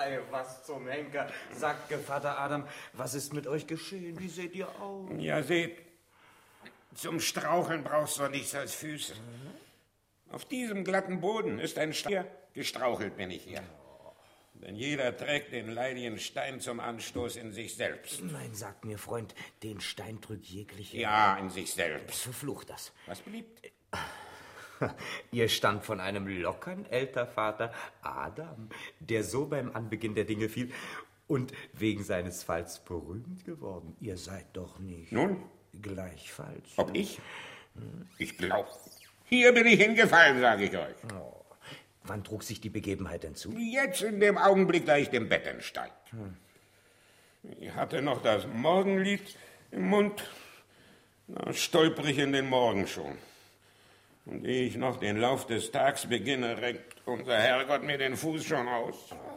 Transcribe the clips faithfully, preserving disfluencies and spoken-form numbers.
Ei, was zum Henker. Sagt, Vater Adam, was ist mit euch geschehen? Wie seht ihr aus? Ja, seht, zum Straucheln brauchst du nichts als Füße. Mhm. Auf diesem glatten Boden ist ein Stein. Gestrauchelt bin ich hier. Denn jeder trägt den leidigen Stein zum Anstoß in sich selbst. Nein, sagt mir, Freund, den Stein drückt jegliche... Ja, in sich selbst. Verflucht das. Was beliebt? Ihr stammt von einem lockern Ältervater Adam, der so beim Anbeginn der Dinge fiel und wegen seines Falls berühmt geworden. Ihr seid doch nicht... Nun? Gleichfalls. Ob ich? Ich glaub. Hier bin ich hingefallen, sage ich euch. Oh. Wann trug sich die Begebenheit denn zu? Jetzt in dem Augenblick, da ich dem Bett entsteig. Hm. Ich hatte noch das Morgenlied im Mund, da stolper ich in den Morgen schon. Und ehe ich noch den Lauf des Tags beginne, reckt unser Herrgott mir den Fuß schon aus.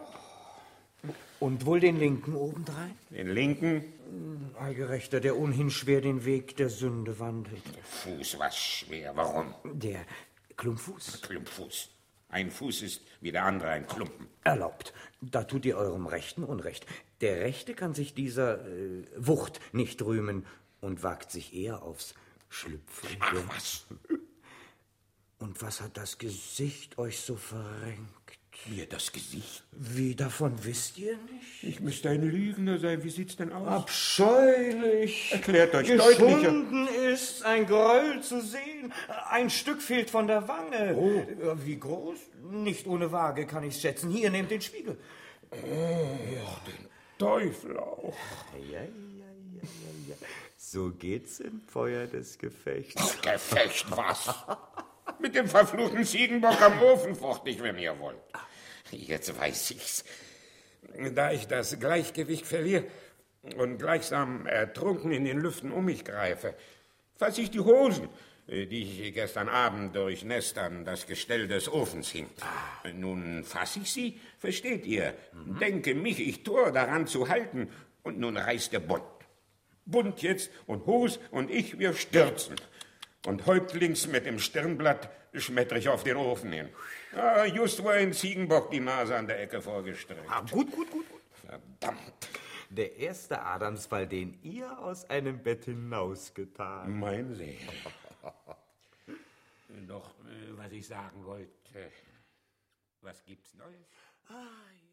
Und wohl den linken obendrein? Den linken? Ei, Gerechter, der ohnehin schwer den Weg der Sünde wandelt. Der Fuß war schwer, warum? Der Klumpfuß? Klumpfuß. Ein Fuß ist wie der andere ein Klumpen. Erlaubt. Da tut ihr eurem Rechten Unrecht. Der Rechte kann sich dieser äh, Wucht nicht rühmen und wagt sich eher aufs Schlüpfrige. Ach, was? Und was hat das Gesicht euch so verrenkt? Mir das Gesicht? Wie, davon wisst ihr nicht? Ich müsste ein Lügner sein. Wie sieht's denn aus? Abscheulich. Erklärt euch Geschunden deutlicher. Ist ein Gräuel zu sehen. Ein Stück fehlt von der Wange. Oh. Wie groß? Nicht ohne Waage kann ich's schätzen. Hier, nehmt den Spiegel. Oh, ja, den Teufel auch. Ja, ja, ja, ja, ja. So geht's im Feuer des Gefechts. Gefecht, was? Mit dem verfluchten Ziegenbock am Ofen focht ich, wenn ihr wollt. Jetzt weiß ich's. Da ich das Gleichgewicht verliere und gleichsam ertrunken in den Lüften um mich greife, fass ich die Hosen, die ich gestern Abend durchnässt an das Gestell des Ofens hing. Nun fass ich sie, versteht ihr, mhm. denke mich, ich Tor daran zu halten, und nun reißt der Bund. Bund jetzt und Hos und ich, wir stürzen. Und häuptlings mit dem Stirnblatt schmetter ich auf den Ofen hin. Ah, just wo ein Ziegenbock die Nase an der Ecke vorgestreckt. Ah, gut, gut, gut, gut. Verdammt. Der erste Adamsfall, den ihr aus einem Bett hinausgetan. Mein See. Doch, was ich sagen wollte, was gibt's Neues? Ah,